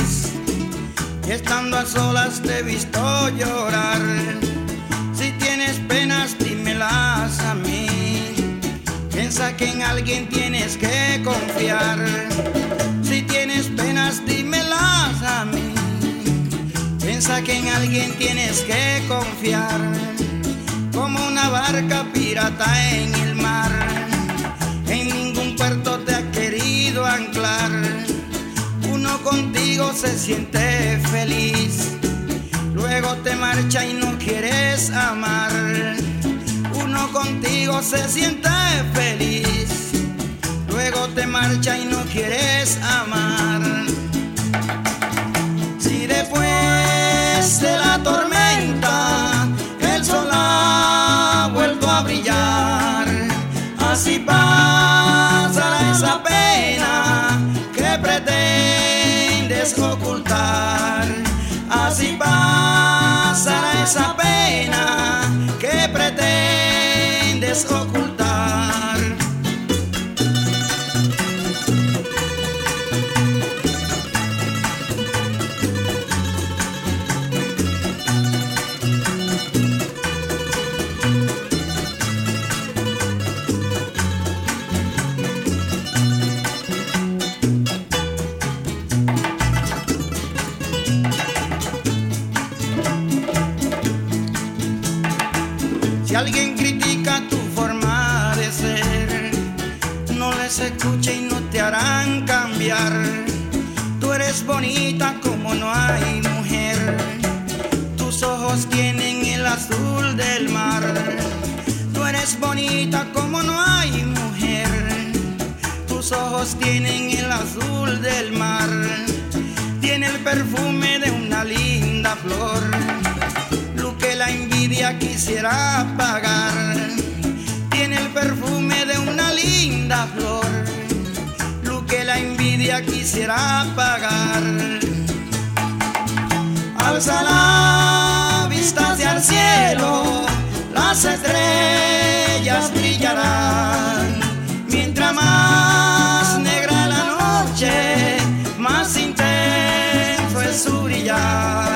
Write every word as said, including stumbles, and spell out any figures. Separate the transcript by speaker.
Speaker 1: feliz. Y estando a solas te he visto llorar. Si tienes penas, dímelas a mí. Piensa que en alguien tienes que confiar. Si tienes penas, dímelas a mí. Piensa que en alguien tienes que confiar. Como una barca pirata en el mar, en ningún puerto te ha querido anclar. Uno contigo se siente feliz, luego te marcha y no quieres amar. Uno contigo se siente feliz, luego te marcha y no quieres amar. Si después de la tormenta el sol ha vuelto a brillar, así pasará esa pena que pretendes ocultar. Así pasará esa pena que pretendes ocultar. Si alguien critica tu forma de ser, no les escuche y no te harán cambiar. Tú eres bonita como no hay mujer, tus ojos tienen el azul del mar. Tú eres bonita como no hay mujer, tus ojos tienen el azul del mar. Tiene el perfume de una linda flor, que la envidia quisiera apagar. Tiene el perfume de una linda flor, lo que la envidia quisiera apagar. Alza la vista hacia el cielo, las estrellas brillarán. Mientras más negra la noche, más intenso es su brillar.